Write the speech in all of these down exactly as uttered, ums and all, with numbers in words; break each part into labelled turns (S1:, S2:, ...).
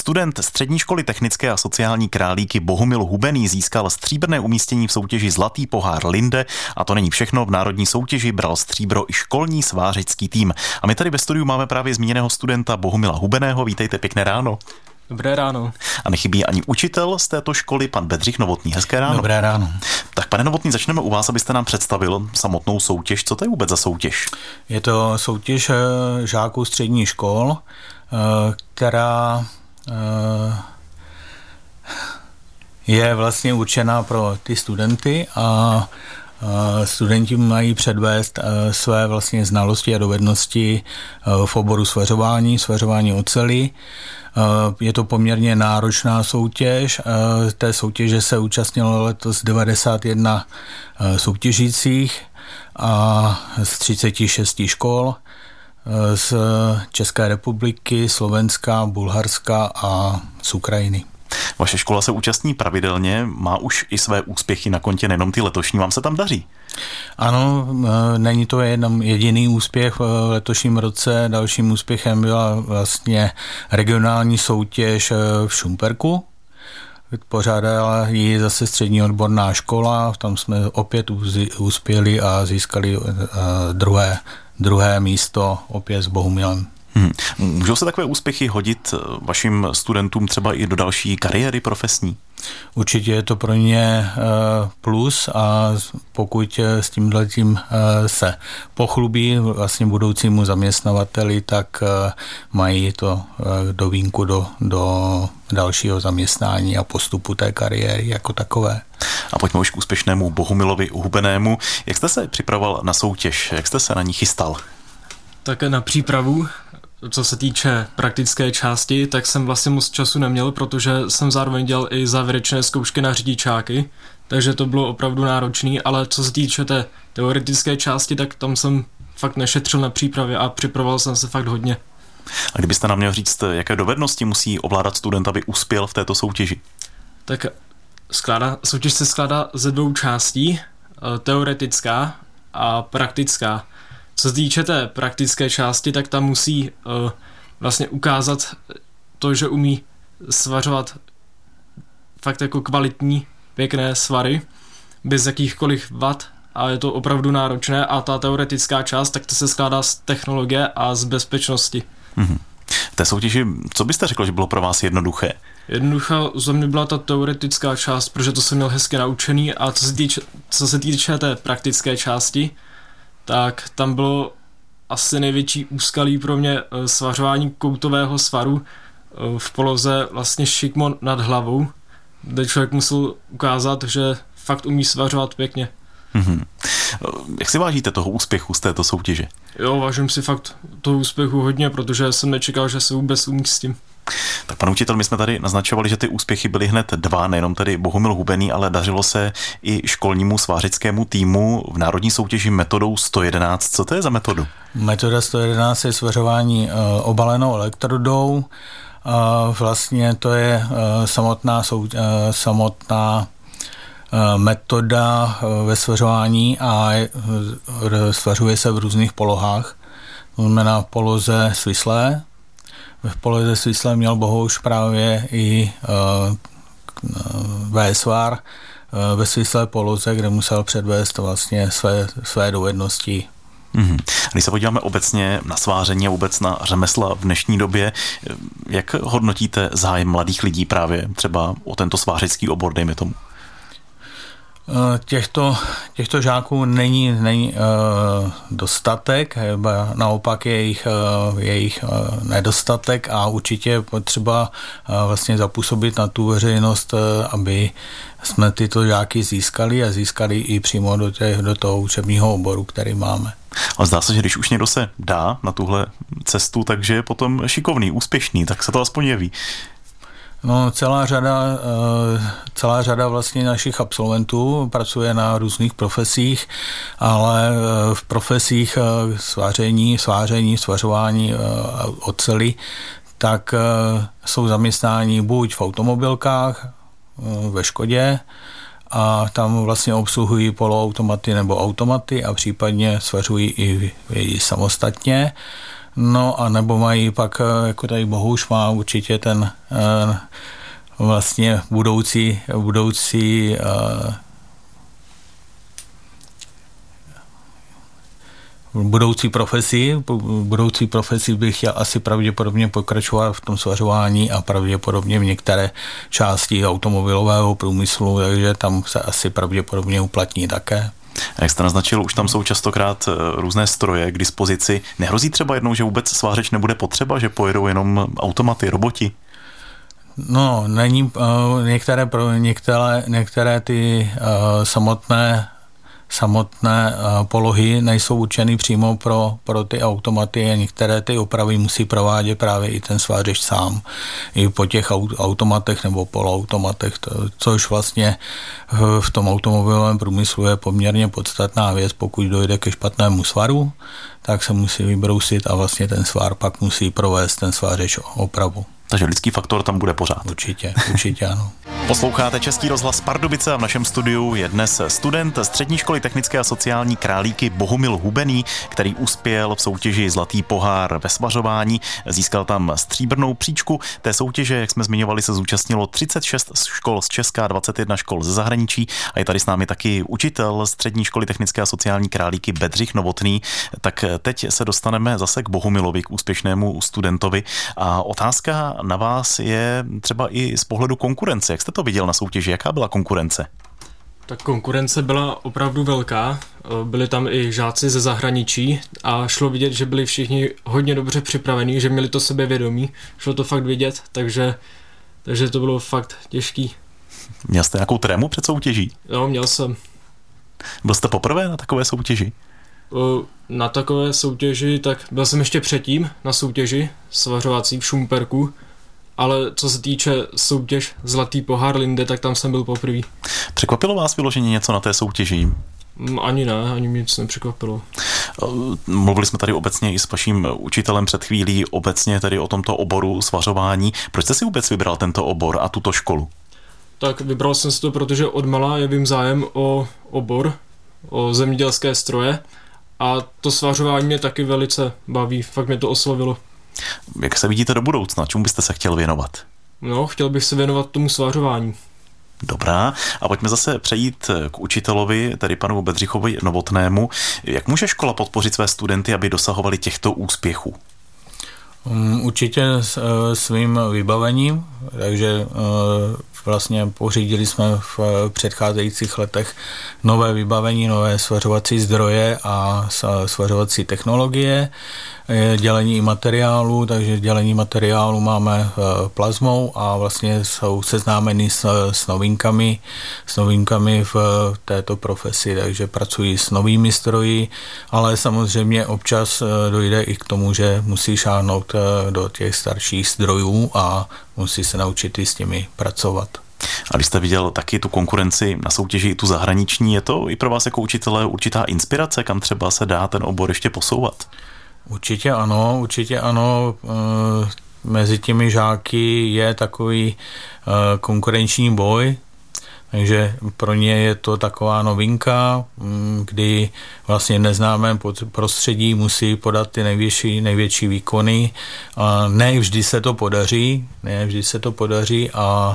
S1: Student střední školy technické a sociální Králíky Bohumil Hubený získal stříbrné umístění v soutěži Zlatý pohár Linde a to není všechno, v národní soutěži bral stříbro i školní svářecký tým. A my tady ve studiu máme právě zmíněného studenta Bohumila Hubeného. Vítejte, pěkné ráno.
S2: Dobré ráno.
S1: A nechybí ani učitel z této školy, pan Bedřich Novotný. Hezké ráno.
S3: Dobré ráno.
S1: Tak pane Novotný, začneme u vás, abyste nám představil samotnou soutěž. Co to je vůbec za soutěž?
S3: Je to soutěž žáků středních škol, která je vlastně určená pro ty studenty a studenti mají předvést své vlastně znalosti a dovednosti v oboru svařování, svařování oceli. Je to poměrně náročná soutěž. Té soutěže se účastnilo letos devadesát jedna soutěžících a z třicet šest škol z České republiky, Slovenska, Bulharska a z Ukrajiny.
S1: Vaše škola se účastní pravidelně, má už i své úspěchy na kontě, nejenom ty letošní. Vám se tam daří?
S3: Ano, není to jenom jediný úspěch v letošním roce. Dalším úspěchem byla vlastně regionální soutěž v Šumperku. Pořádala ji zase střední odborná škola, tam jsme opět uspěli a získali druhé, druhé místo opět s Bohumilem.
S1: Hmm. Můžou se takové úspěchy hodit vašim studentům třeba i do další kariéry profesní?
S3: Určitě je to pro ně plus a pokud s tímhletím se pochlubí vlastně budoucímu zaměstnavateli, tak mají to do vínku do, do dalšího zaměstnání a postupu té kariéry jako takové.
S1: A pojďme už k úspěšnému Bohumilovi Hubenému. Jak jste se připravoval na soutěž? Jak jste se na ní chystal?
S2: Tak na přípravu, co se týče praktické části, tak jsem vlastně moc času neměl, protože jsem zároveň dělal i závěrečné zkoušky na řidičáky, takže to bylo opravdu náročné, ale co se týče té teoretické části, tak tam jsem fakt nešetřil na přípravě a připravoval jsem se fakt hodně.
S1: A kdybyste nám měl říct, jaké dovednosti musí ovládat student, aby uspěl v této soutěži?
S2: Tak skládá, soutěž se skládá ze dvou částí, teoretická a praktická. Co se týče té praktické části, tak tam musí uh, vlastně ukázat to, že umí svařovat fakt jako kvalitní, pěkné svary, bez jakýchkoliv vad a je to opravdu náročné a ta teoretická část, tak to se skládá z technologie a z bezpečnosti.
S1: Mm-hmm. V té soutěži, co byste řekl, že bylo pro vás jednoduché?
S2: Jednoduchá za mě byla ta teoretická část, protože to jsem měl hezky naučený a co se týče, co se týče té praktické části, tak tam bylo asi největší úskalí pro mě svařování koutového svaru v poloze vlastně šikmo nad hlavou, kde člověk musel ukázat, že fakt umí svařovat pěkně.
S1: Mm-hmm. Jak si vážíte toho úspěchu z této soutěže?
S2: Jo, vážím si fakt toho úspěchu hodně, protože jsem nečekal, že se vůbec umístím.
S1: Tak pan učitel, my jsme tady naznačovali, že ty úspěchy byly hned dva, nejenom tedy Bohumil Hubený, ale dařilo se i školnímu svářickému týmu v národní soutěži metodou sto jedenáct. Co to je za metodu?
S3: Metoda sto jedenáct je svařování uh, obalenou elektrodou. Uh, vlastně to je uh, samotná, sou, uh, samotná uh, metoda uh, ve svařování a uh, svařuje se v různých polohách. To znamená poloze svislé. V poloze svislé měl Bohouš právě i uh, vésvar uh, ve svislé poloze, kde musel předvést vlastně své, své dovednosti.
S1: Mm-hmm. Když se podíváme obecně na sváření a vůbec na řemesla v dnešní době, jak hodnotíte zájem mladých lidí právě třeba o tento svářický obor, dejme tomu?
S3: Těchto, těchto žáků není, není uh, dostatek, naopak je jejich, uh, jejich uh, nedostatek a určitě je potřeba uh, vlastně zapůsobit na tu veřejnost, uh, aby jsme tyto žáky získali a získali i přímo do, těch, do toho učebního oboru, který máme.
S1: Ale zdá se, že když už někdo se dá na tuhle cestu, takže je potom šikovný, úspěšný, tak se to aspoň jeví.
S3: No, celá řada, celá řada vlastně našich absolventů pracuje na různých profesích, ale v profesích sváření, sváření, svařování oceli, tak jsou zaměstnáni buď v automobilkách, ve Škodě, a tam vlastně obsluhují poloautomaty nebo automaty a případně svařují i, i samostatně. No a nebo mají pak, jako tady Bohuš má určitě ten vlastně budoucí, budoucí budoucí profesi, budoucí profesi bych chtěl asi pravděpodobně pokračovat v tom svařování a pravděpodobně v některé části automobilového průmyslu, takže tam se asi pravděpodobně uplatní také.
S1: A jak jste naznačil, už tam jsou častokrát různé stroje k dispozici. Nehrozí třeba jednou, že vůbec svářeč nebude potřeba, že pojedou jenom automaty, roboti?
S3: No, není, uh, některé, některé, některé ty uh, samotné samotné uh, polohy nejsou určeny přímo pro, pro ty automaty a některé ty opravy musí provádět právě i ten svářeč sám. I po těch aut, automatech nebo poloautomatech, to, což vlastně v, v tom automobilovém průmyslu je poměrně podstatná věc. Pokud dojde ke špatnému svaru, tak se musí vybrousit a vlastně ten svár pak musí provést ten svářeč opravu.
S1: Takže lidský faktor tam bude pořád.
S3: Určitě, určitě ano.
S1: Posloucháte Český rozhlas Pardubice a v našem studiu je dnes student Střední školy technické a sociální Králíky Bohumil Hubený, který uspěl v soutěži Zlatý pohár ve svařování. Získal tam stříbrnou příčku. Té soutěže, jak jsme zmiňovali, se zúčastnilo třicet šest škol z Česka, dvacet jedna škol ze zahraničí a je tady s námi taky učitel Střední školy technické a sociální Králíky Bedřich Novotný. Tak teď se dostaneme zase k Bohumilovi, k úspěšnému studentovi a otázka na vás je třeba i z pohledu konkurence. Jak jste to viděl na soutěži? Jaká byla konkurence?
S2: Tak konkurence byla opravdu velká. Byli tam i žáci ze zahraničí a šlo vidět, že byli všichni hodně dobře připravení, že měli to sebevědomí. Šlo to fakt vidět, takže, takže to bylo fakt těžký.
S1: Měl jste nějakou trému před soutěží?
S2: Jo, měl jsem.
S1: Byl jste poprvé na takové soutěži?
S2: Na takové soutěži, tak byl jsem ještě předtím na soutěži svařovací v Šumperku, ale co se týče soutěž Zlatý pohár Linde, tak tam jsem byl poprvé.
S1: Překvapilo vás vyloženě něco na té soutěži?
S2: Ani ne, ani mě nic nepřekvapilo.
S1: Mluvili jsme tady obecně i s vaším učitelem před chvílí, obecně tady o tomto oboru svařování. Proč jste si vůbec vybral tento obor a tuto školu?
S2: Tak vybral jsem si to, protože odmala jevím zájem o obor, o zemědělské stroje a to svařování mě taky velice baví, fakt mě to oslovilo.
S1: Jak se vidíte do budoucna? Čemu byste se chtěl věnovat?
S2: No, chtěl bych se věnovat tomu svařování.
S1: Dobrá, a pojďme zase přejít k učitelovi, tedy panu Bedřichovi Novotnému. Jak může škola podpořit své studenty, aby dosahovali těchto úspěchů?
S3: Um, určitě s, svým vybavením, takže uh, vlastně pořídili jsme v předcházejících letech nové vybavení, nové svařovací zdroje a svařovací technologie, dělení materiálu, takže dělení materiálu máme plazmou a vlastně jsou seznámeni s, s novinkami, s novinkami v této profesi, takže pracují s novými stroji, ale samozřejmě občas dojde i k tomu, že musí šáhnout do těch starších zdrojů a musí se naučit i s nimi pracovat.
S1: A když jste viděl taky tu konkurenci na soutěži, tu zahraniční, je to i pro vás jako učitele určitá inspirace, kam třeba se dá ten obor ještě posouvat?
S3: Určitě ano, určitě ano. Mezi těmi žáky je takový konkurenční boj, takže pro ně je to taková novinka, kdy vlastně neznámém prostředí musí podat ty největší, největší výkony. A ne vždy se to podaří, ne vždy se to podaří a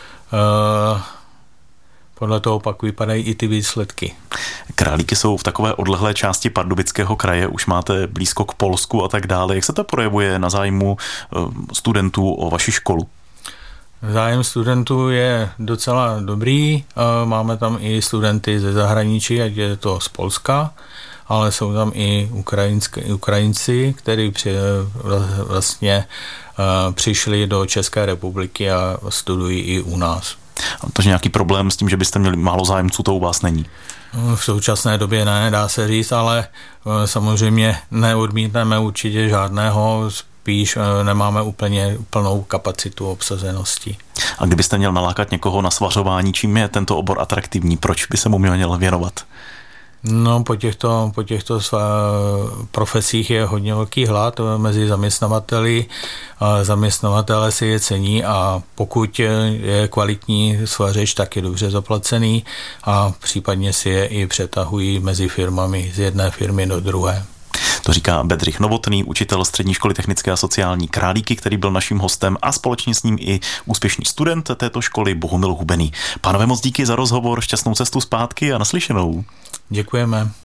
S3: uh, podle toho pak vypadají i ty výsledky.
S1: Králíky jsou v takové odlehlé části Pardubického kraje, už máte blízko k Polsku a tak dále. Jak se to projevuje na zájmu studentů o vaši školu?
S3: Zájem studentů je docela dobrý. Máme tam i studenty ze zahraničí, ať je to z Polska, ale jsou tam i Ukrajinci, kteří při, vlastně přišli do České republiky a studují i u nás.
S1: Takže nějaký problém s tím, že byste měli málo zájemců, to u vás není?
S3: V současné době ne, dá se říct, ale samozřejmě neodmítneme určitě žádného, spíš nemáme úplně plnou kapacitu obsazenosti.
S1: A kdybyste měl nalákat někoho na svařování, čím je tento obor atraktivní? Proč by se mu měl věnovat?
S3: No, po těchto, po těchto profesích je hodně velký hlad mezi zaměstnavateli. Zaměstnavatele si je cení a pokud je kvalitní svařeč, tak je dobře zaplacený a případně si je i přetahují mezi firmami z jedné firmy do druhé.
S1: To říká Bedřich Novotný, učitel Střední školy technické a sociální Králíky, který byl naším hostem, a společně s ním i úspěšný student této školy Bohumil Hubený. Pánové, moc díky za rozhovor, šťastnou cestu zpátky a naslyšenou.
S3: Děkujeme.